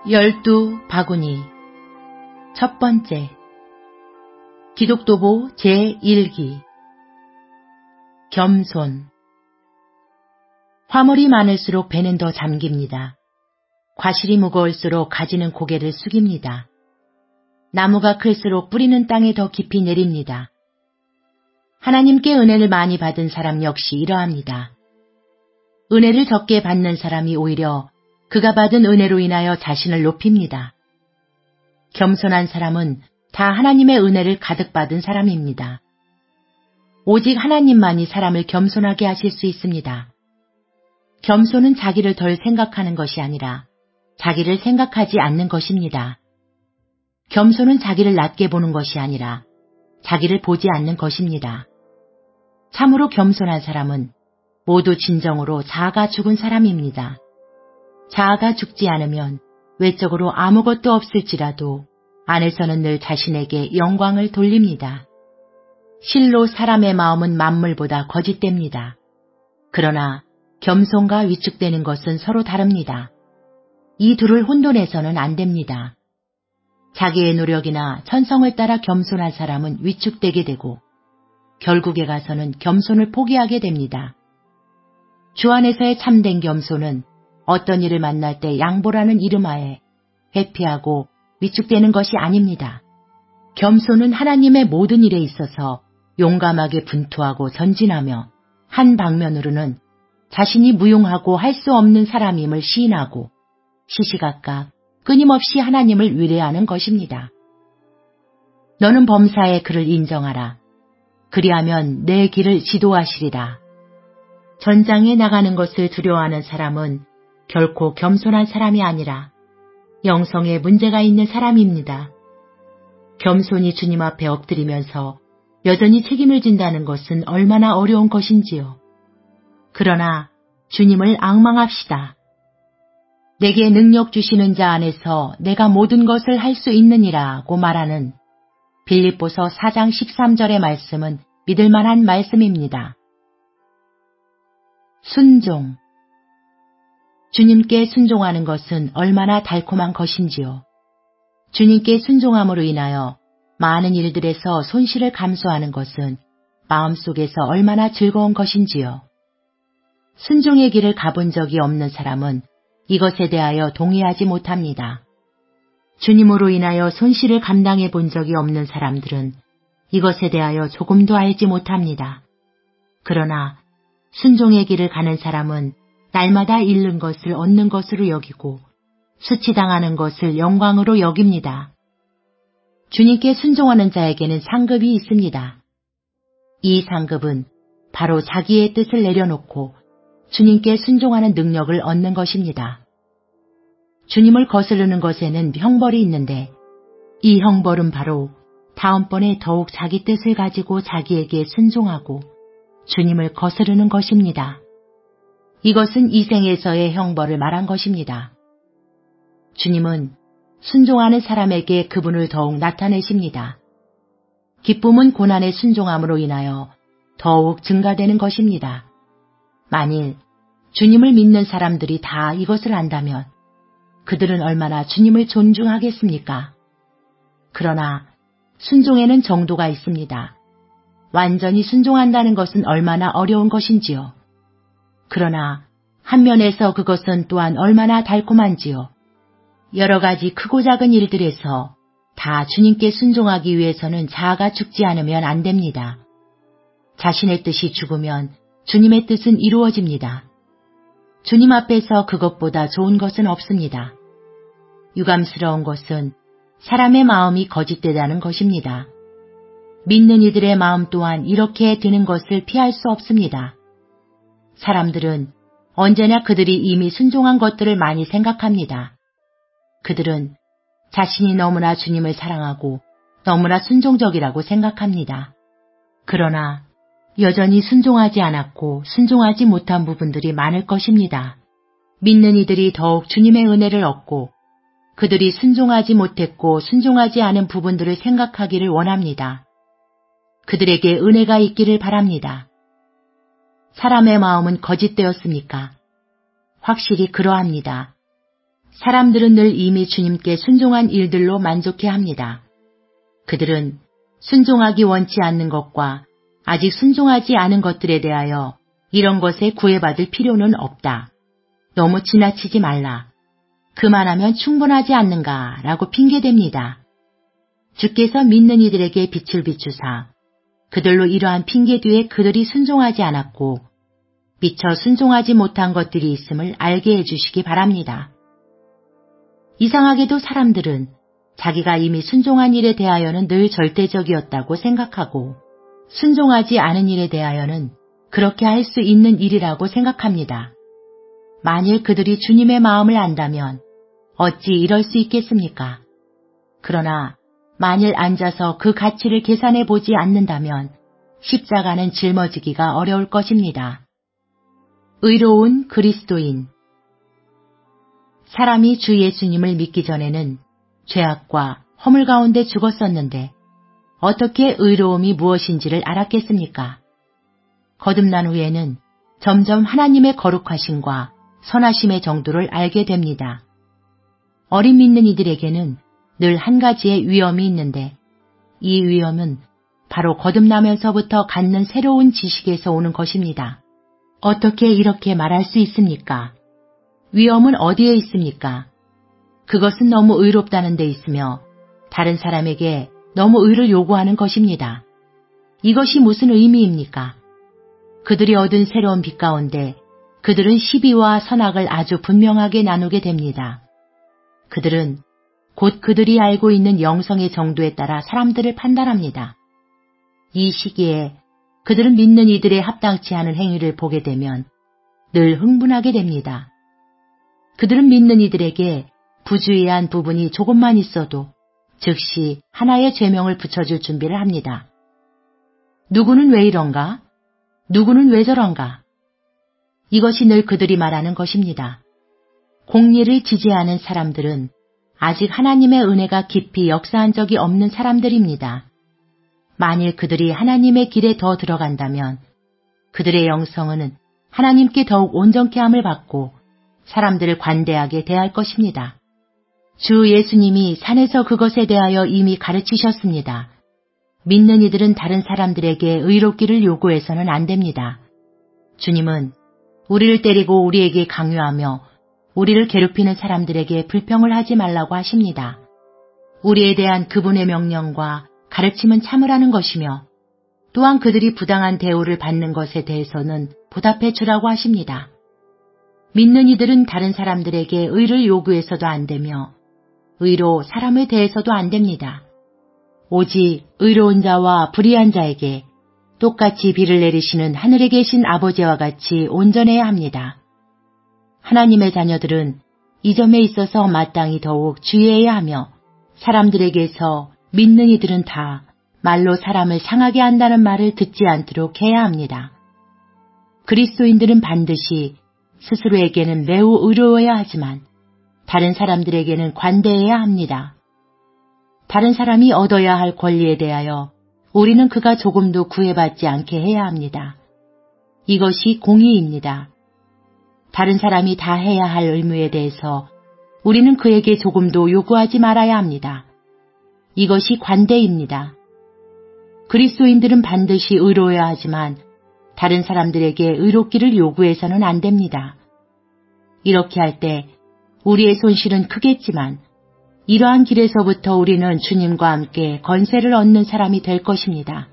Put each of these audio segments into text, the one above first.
12 바구니. 첫 번째. 기독도보 제1기. 겸손. 화물이 많을수록 배는 더 잠깁니다. 과실이 무거울수록 가지는 고개를 숙입니다. 나무가 클수록 뿌리는 땅에 더 깊이 내립니다. 하나님께 은혜를 많이 받은 사람 역시 이러합니다. 은혜를 적게 받는 사람이 오히려 그가 받은 은혜로 인하여 자신을 높입니다. 겸손한 사람은 다 하나님의 은혜를 가득 받은 사람입니다. 오직 하나님만이 사람을 겸손하게 하실 수 있습니다. 겸손은 자기를 덜 생각하는 것이 아니라 자기를 생각하지 않는 것입니다. 겸손은 자기를 낮게 보는 것이 아니라 자기를 보지 않는 것입니다. 참으로 겸손한 사람은 모두 진정으로 자아가 죽은 사람입니다. 자아가 죽지 않으면 외적으로 아무것도 없을지라도 안에서는 늘 자신에게 영광을 돌립니다. 실로 사람의 마음은 만물보다 거짓됩니다. 그러나 겸손과 위축되는 것은 서로 다릅니다. 이 둘을 혼돈해서는 안 됩니다. 자기의 노력이나 천성을 따라 겸손한 사람은 위축되게 되고 결국에 가서는 겸손을 포기하게 됩니다. 주 안에서의 참된 겸손은 어떤 일을 만날 때 양보라는 이름하에 회피하고 위축되는 것이 아닙니다. 겸손은 하나님의 모든 일에 있어서 용감하게 분투하고 전진하며 한 방면으로는 자신이 무용하고 할 수 없는 사람임을 시인하고 시시각각 끊임없이 하나님을 위례하는 것입니다. 너는 범사의 그를 인정하라. 그리하면 내 길을 지도하시리라. 전장에 나가는 것을 두려워하는 사람은 결코 겸손한 사람이 아니라 영성에 문제가 있는 사람입니다. 겸손히 주님 앞에 엎드리면서 여전히 책임을 진다는 것은 얼마나 어려운 것인지요. 그러나 주님을 앙망합시다. 내게 능력 주시는 자 안에서 내가 모든 것을 할 수 있느니라고 말하는 빌립보서 4장 13절의 말씀은 믿을만한 말씀입니다. 순종. 주님께 순종하는 것은 얼마나 달콤한 것인지요. 주님께 순종함으로 인하여 많은 일들에서 손실을 감수하는 것은 마음속에서 얼마나 즐거운 것인지요. 순종의 길을 가본 적이 없는 사람은 이것에 대하여 동의하지 못합니다. 주님으로 인하여 손실을 감당해 본 적이 없는 사람들은 이것에 대하여 조금도 알지 못합니다. 그러나 순종의 길을 가는 사람은 날마다 잃는 것을 얻는 것으로 여기고 수치당하는 것을 영광으로 여깁니다. 주님께 순종하는 자에게는 상급이 있습니다. 이 상급은 바로 자기의 뜻을 내려놓고 주님께 순종하는 능력을 얻는 것입니다. 주님을 거스르는 것에는 형벌이 있는데 이 형벌은 바로 다음번에 더욱 자기 뜻을 가지고 자기에게 순종하고 주님을 거스르는 것입니다. 이것은 이 생에서의 형벌을 말한 것입니다. 주님은 순종하는 사람에게 그분을 더욱 나타내십니다. 기쁨은 고난의 순종함으로 인하여 더욱 증가되는 것입니다. 만일 주님을 믿는 사람들이 다 이것을 안다면 그들은 얼마나 주님을 존중하겠습니까? 그러나 순종에는 정도가 있습니다. 완전히 순종한다는 것은 얼마나 어려운 것인지요. 그러나 한 면에서 그것은 또한 얼마나 달콤한지요. 여러 가지 크고 작은 일들에서 다 주님께 순종하기 위해서는 자아가 죽지 않으면 안 됩니다. 자신의 뜻이 죽으면 주님의 뜻은 이루어집니다. 주님 앞에서 그것보다 좋은 것은 없습니다. 유감스러운 것은 사람의 마음이 거짓되다는 것입니다. 믿는 이들의 마음 또한 이렇게 드는 것을 피할 수 없습니다. 사람들은 언제나 그들이 이미 순종한 것들을 많이 생각합니다. 그들은 자신이 너무나 주님을 사랑하고 너무나 순종적이라고 생각합니다. 그러나 여전히 순종하지 않았고 순종하지 못한 부분들이 많을 것입니다. 믿는 이들이 더욱 주님의 은혜를 얻고 그들이 순종하지 못했고 순종하지 않은 부분들을 생각하기를 원합니다. 그들에게 은혜가 있기를 바랍니다. 사람의 마음은 거짓되었습니까? 확실히 그러합니다. 사람들은 늘 이미 주님께 순종한 일들로 만족해합니다. 그들은 순종하기 원치 않는 것과 아직 순종하지 않은 것들에 대하여 이런 것에 구애받을 필요는 없다. 너무 지나치지 말라. 그만하면 충분하지 않는가 라고 핑계댑니다. 주께서 믿는 이들에게 빛을 비추사 그들로 이러한 핑계 뒤에 그들이 순종하지 않았고 미처 순종하지 못한 것들이 있음을 알게 해주시기 바랍니다. 이상하게도 사람들은 자기가 이미 순종한 일에 대하여는 늘 절대적이었다고 생각하고 순종하지 않은 일에 대하여는 그렇게 할 수 있는 일이라고 생각합니다. 만일 그들이 주님의 마음을 안다면 어찌 이럴 수 있겠습니까? 그러나 만일 앉아서 그 가치를 계산해 보지 않는다면 십자가는 짊어지기가 어려울 것입니다. 의로운 그리스도인. 사람이 주 예수님을 믿기 전에는 죄악과 허물 가운데 죽었었는데 어떻게 의로움이 무엇인지를 알았겠습니까? 거듭난 후에는 점점 하나님의 거룩하심과 선하심의 정도를 알게 됩니다. 어린 믿는 이들에게는 늘 한 가지의 위험이 있는데 이 위험은 바로 거듭나면서부터 갖는 새로운 지식에서 오는 것입니다. 어떻게 이렇게 말할 수 있습니까? 위험은 어디에 있습니까? 그것은 너무 의롭다는 데 있으며 다른 사람에게 너무 의를 요구하는 것입니다. 이것이 무슨 의미입니까? 그들이 얻은 새로운 빛 가운데 그들은 시비와 선악을 아주 분명하게 나누게 됩니다. 그들은 곧 그들이 알고 있는 영성의 정도에 따라 사람들을 판단합니다. 이 시기에 그들은 믿는 이들의 합당치 않은 행위를 보게 되면 늘 흥분하게 됩니다. 그들은 믿는 이들에게 부주의한 부분이 조금만 있어도 즉시 하나의 죄명을 붙여줄 준비를 합니다. 누구는 왜 이런가? 누구는 왜 저런가? 이것이 늘 그들이 말하는 것입니다. 공리를 지지하는 사람들은 아직 하나님의 은혜가 깊이 역사한 적이 없는 사람들입니다. 만일 그들이 하나님의 길에 더 들어간다면 그들의 영성은 하나님께 더욱 온전케 함을 받고 사람들을 관대하게 대할 것입니다. 주 예수님이 산에서 그것에 대하여 이미 가르치셨습니다. 믿는 이들은 다른 사람들에게 의롭기를 요구해서는 안 됩니다. 주님은 우리를 때리고 우리에게 강요하며 우리를 괴롭히는 사람들에게 불평을 하지 말라고 하십니다. 우리에 대한 그분의 명령과 가르침은 참으라는 것이며 또한 그들이 부당한 대우를 받는 것에 대해서는 보답해 주라고 하십니다. 믿는 이들은 다른 사람들에게 의를 요구해서도 안 되며 의로 사람에 대해서도 안 됩니다. 오직 의로운 자와 불의한 자에게 똑같이 비를 내리시는 하늘에 계신 아버지와 같이 온전해야 합니다. 하나님의 자녀들은 이 점에 있어서 마땅히 더욱 주의해야 하며 사람들에게서 믿는 이들은 다 말로 사람을 상하게 한다는 말을 듣지 않도록 해야 합니다. 그리스도인들은 반드시 스스로에게는 매우 의로워야 하지만 다른 사람들에게는 관대해야 합니다. 다른 사람이 얻어야 할 권리에 대하여 우리는 그가 조금도 구애받지 않게 해야 합니다. 이것이 공의입니다. 다른 사람이 다 해야 할 의무에 대해서 우리는 그에게 조금도 요구하지 말아야 합니다. 이것이 관대입니다. 그리스도인들은 반드시 의로워야 하지만 다른 사람들에게 의롭기를 요구해서는 안 됩니다. 이렇게 할 때 우리의 손실은 크겠지만 이러한 길에서부터 우리는 주님과 함께 건세를 얻는 사람이 될 것입니다.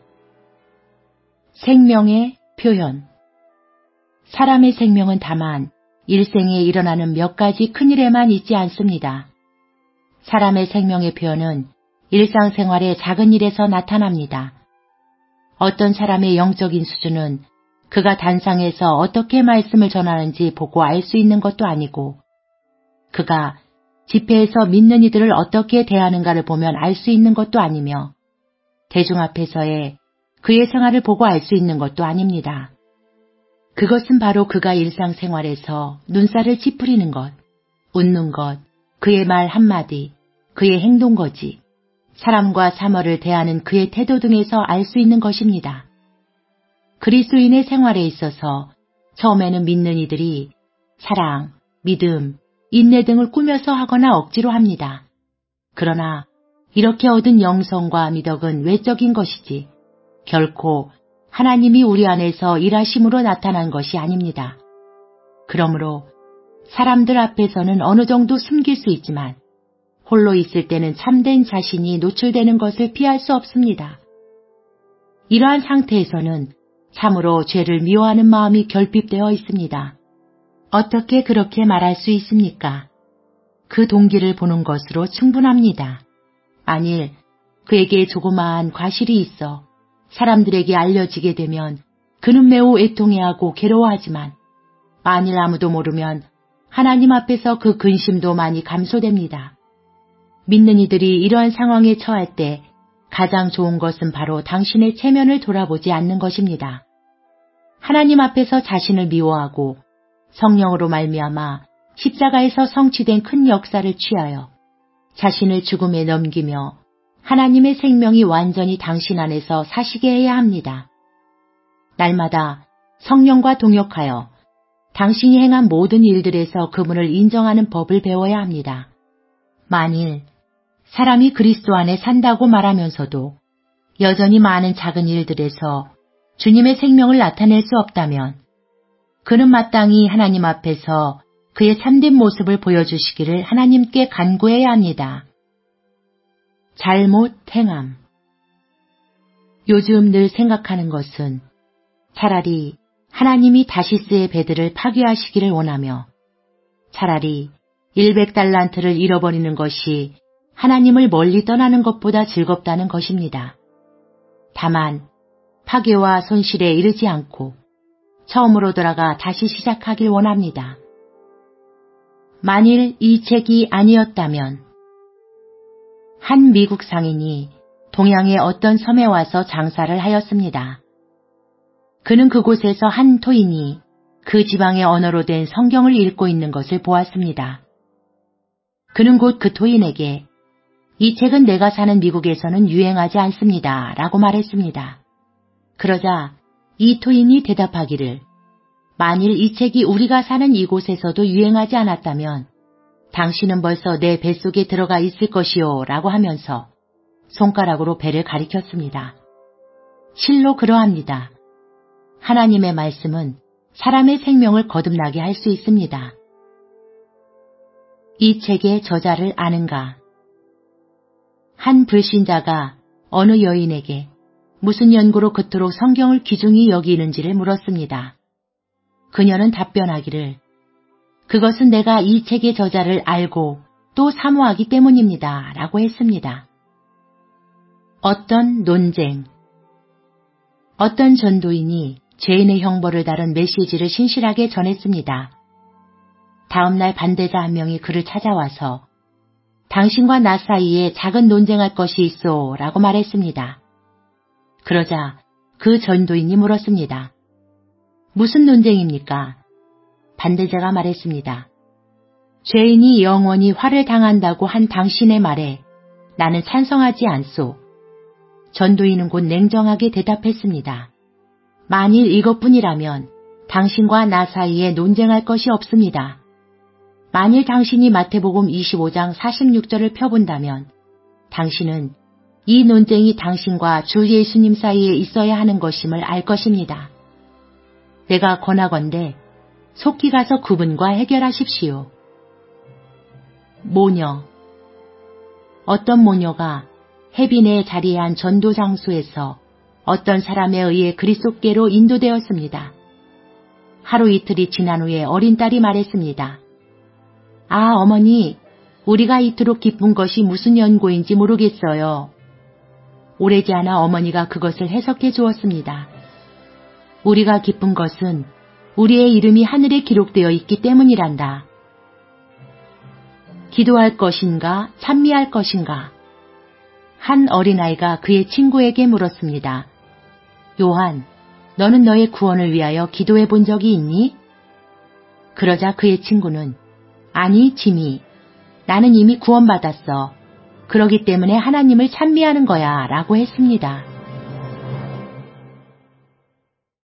생명의 표현. 사람의 생명은 다만 일생에 일어나는 몇 가지 큰일에만 있지 않습니다. 사람의 생명의 표현은 일상생활의 작은 일에서 나타납니다. 어떤 사람의 영적인 수준은 그가 단상에서 어떻게 말씀을 전하는지 보고 알 수 있는 것도 아니고 그가 집회에서 믿는 이들을 어떻게 대하는가를 보면 알 수 있는 것도 아니며 대중 앞에서의 그의 생활을 보고 알 수 있는 것도 아닙니다. 그것은 바로 그가 일상생활에서 눈살을 찌푸리는 것, 웃는 것, 그의 말 한마디, 그의 행동거지, 사람과 사물을 대하는 그의 태도 등에서 알 수 있는 것입니다. 그리스도인의 생활에 있어서 처음에는 믿는 이들이 사랑, 믿음, 인내 등을 꾸며서 하거나 억지로 합니다. 그러나 이렇게 얻은 영성과 미덕은 외적인 것이지 결코 하나님이 우리 안에서 일하심으로 나타난 것이 아닙니다. 그러므로 사람들 앞에서는 어느 정도 숨길 수 있지만 홀로 있을 때는 참된 자신이 노출되는 것을 피할 수 없습니다. 이러한 상태에서는 참으로 죄를 미워하는 마음이 결핍되어 있습니다. 어떻게 그렇게 말할 수 있습니까? 그 동기를 보는 것으로 충분합니다. 만일 그에게 조그마한 과실이 있어 사람들에게 알려지게 되면 그는 매우 애통해하고 괴로워하지만 만일 아무도 모르면 하나님 앞에서 그 근심도 많이 감소됩니다. 믿는 이들이 이러한 상황에 처할 때 가장 좋은 것은 바로 당신의 체면을 돌아보지 않는 것입니다. 하나님 앞에서 자신을 미워하고 성령으로 말미암아 십자가에서 성취된 큰 역사를 취하여 자신을 죽음에 넘기며 하나님의 생명이 완전히 당신 안에서 사시게 해야 합니다. 날마다 성령과 동역하여 당신이 행한 모든 일들에서 그분을 인정하는 법을 배워야 합니다. 만일 사람이 그리스도 안에 산다고 말하면서도 여전히 많은 작은 일들에서 주님의 생명을 나타낼 수 없다면 그는 마땅히 하나님 앞에서 그의 참된 모습을 보여주시기를 하나님께 간구해야 합니다. 잘못 행함. 요즘 늘 생각하는 것은 차라리 하나님이 다시스의 배들을 파괴하시기를 원하며 차라리 100달란트를 잃어버리는 것이 하나님을 멀리 떠나는 것보다 즐겁다는 것입니다. 다만 파괴와 손실에 이르지 않고 처음으로 돌아가 다시 시작하길 원합니다. 만일 이 책이 아니었다면 한 미국 상인이 동양의 어떤 섬에 와서 장사를 하였습니다. 그는 그곳에서 한 토인이 그 지방의 언어로 된 성경을 읽고 있는 것을 보았습니다. 그는 곧 그 토인에게 이 책은 내가 사는 미국에서는 유행하지 않습니다. 라고 말했습니다. 그러자 이 토인이 대답하기를 만일 이 책이 우리가 사는 이곳에서도 유행하지 않았다면 당신은 벌써 내 뱃속에 들어가 있을 것이요 라고 하면서 손가락으로 배를 가리켰습니다. 실로 그러합니다. 하나님의 말씀은 사람의 생명을 거듭나게 할 수 있습니다. 이 책의 저자를 아는가? 한 불신자가 어느 여인에게 무슨 연고로 그토록 성경을 귀중히 여기는지를 물었습니다. 그녀는 답변하기를 그것은 내가 이 책의 저자를 알고 또 사모하기 때문입니다. 라고 했습니다. 어떤 논쟁. 어떤 전도인이 죄인의 형벌을 다룬 메시지를 신실하게 전했습니다. 다음날 반대자 한 명이 그를 찾아와서 당신과 나 사이에 작은 논쟁할 것이 있어 라고 말했습니다. 그러자 그 전도인이 물었습니다. 무슨 논쟁입니까? 반대자가 말했습니다. 죄인이 영원히 화를 당한다고 한 당신의 말에 나는 찬성하지 않소. 전도인은 곧 냉정하게 대답했습니다. 만일 이것뿐이라면 당신과 나 사이에 논쟁할 것이 없습니다. 만일 당신이 마태복음 25장 46절을 펴본다면 당신은 이 논쟁이 당신과 주 예수님 사이에 있어야 하는 것임을 알 것입니다. 내가 권하건대 속히 가서 그분과 해결하십시오. 모녀. 어떤 모녀가 해빈의 자리에 한 전도 장소에서 어떤 사람에 의해 그리스도께로 인도되었습니다. 하루 이틀이 지난 후에 어린 딸이 말했습니다. 아, 어머니, 우리가 이토록 기쁜 것이 무슨 연고인지 모르겠어요. 오래지 않아 어머니가 그것을 해석해 주었습니다. 우리가 기쁜 것은 우리의 이름이 하늘에 기록되어 있기 때문이란다. 기도할 것인가, 찬미할 것인가? 한 어린아이가 그의 친구에게 물었습니다. 요한, 너는 너의 구원을 위하여 기도해 본 적이 있니? 그러자 그의 친구는 아니, 지미. 나는 이미 구원받았어. 그러기 때문에 하나님을 찬미하는 거야 라고 했습니다.